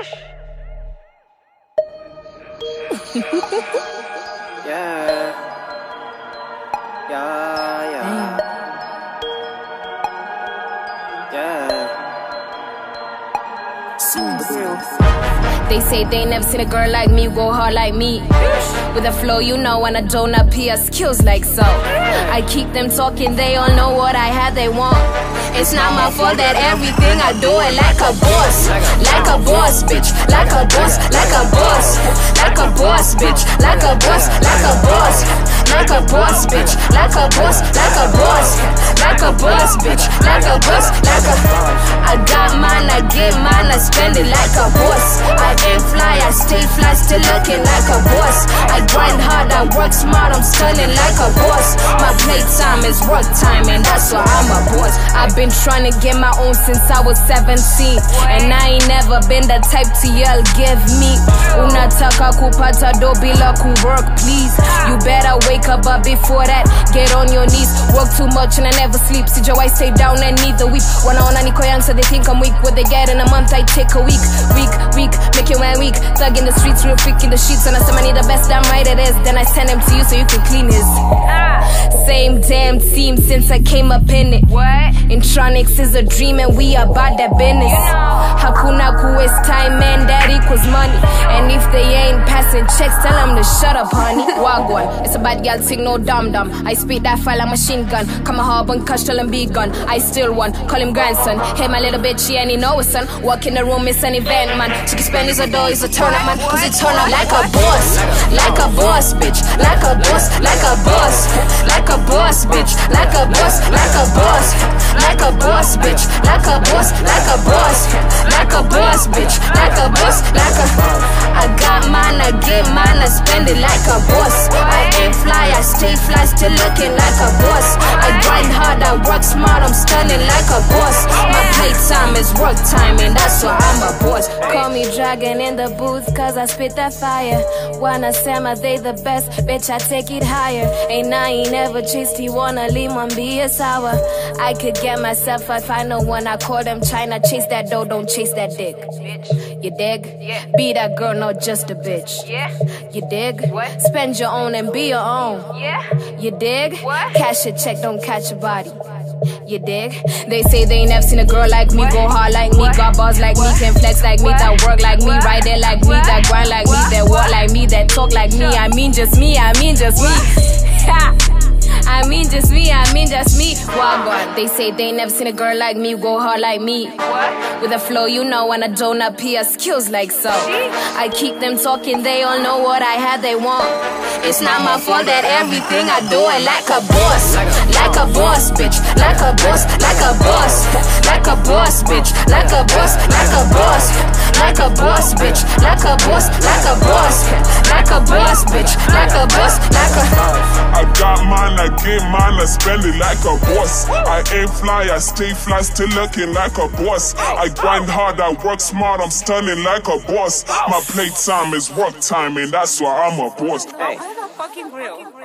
Yeah. Yeah, yeah. Yeah. They say they never seen a girl like me go hard like me. With a flow, you know, and I don't appear skills like so. I keep them talking, they all know what I have, they want. It's not my fault that everything I do it like a boss. Like a boss, bitch. Like a boss, like a boss. Like a boss, bitch. Like a boss, like a boss. Like a boss, bitch. Like a boss, like a boss. Like a boss, bitch. Like a boss, like a. I got mine, I get mine, I spend it like a boss. I ain't fly, I stay fly, still looking like a boss. I grind hard, I work smart, I'm stunning like a boss. My playtime is work time, and that's why I'm a boss. I've been trying to get my own since I was 17, and I ain't never been the type to yell, give me. Unataka kupata do bila ku work, please. You better wake up, but before that, get on your knees. Work too much and I never sleep. See Joe, I stay down and neither week. Wanaona niko young, so they think I'm weak. What they get in a month, I take a week. Week, make your man weak. Thug in the streets, real freak in the sheets. And I say I need the best, damn right it is. Then I send him to you so you can clean his. Same damn team since I came up in it. What? Intronics is a dream and we about that business. Hakuna ku waste time, man, that equals money. And if they ain't passing checks, tell them to shut up, honey. Wagwan, it's a bad girl thing, no dum-dum. I spit that fire like machine gun. Come a hub and cush, tell him be gone. I still one, call him grandson. Hey, my little bitch, she ain't know his son. Walk in the room, it's an event, man. She can spend his door, he's a turn up, man. Cause it turn up like a boss. Like a boss, bitch. Like a boss, like a boss. Like a boss, bitch. Like a boss, like a boss. Like a boss, bitch. Like a boss, like a boss. Like a boss, bitch. Like a boss, like a. I got mine, I get mine, I spend it like a boss. I ain't fly, I stay fly, still looking like a boss. I grind hard, I work smart, I'm stunning like a boss. My playtime is work time, and that's why I'm a boss. Call me dragon in the booth, cause I spit that fire. Wanna say my they the best, bitch, I take it higher. Ain't I ain't never chased, he wanna leave one be a sour. I could get myself if I know one, I call them China. Chase that dough, don't chase that dick. You dig? Yeah. Be that girl, not just a bitch. Yeah. You dig? What? Spend your own and be your own. Yeah. You dig? What? Cash a check, don't catch a body. You dig? They say they ain't never seen a girl like me, go hard like me, got bars like me, can flex like me, that work like me, right there like me, that grind like me, that walk like me, that talk like me. I mean just me, I mean just me. I mean just me, I mean just me. Wagwan. They say they ain't never seen a girl like me go hard like me. What? With a flow, you know, and I don't appear skills like so. I keep them talking, they all know what I have, they want. It's not my fault that everything I do it like a boss. Like a boss, bitch. Like a boss, like a boss. Like a boss, bitch. Like a boss, like a boss. Like a boss, bitch. Like a boss, like a boss. Like a boss, bitch. Like a boss, like a. I got mine, I get mine, I spend it like a boss. I ain't fly, I stay fly, still looking like a boss. I grind hard, I work smart, I'm stunning like a boss. My playtime is work time, and that's why I'm a boss. Hey. Fucking real.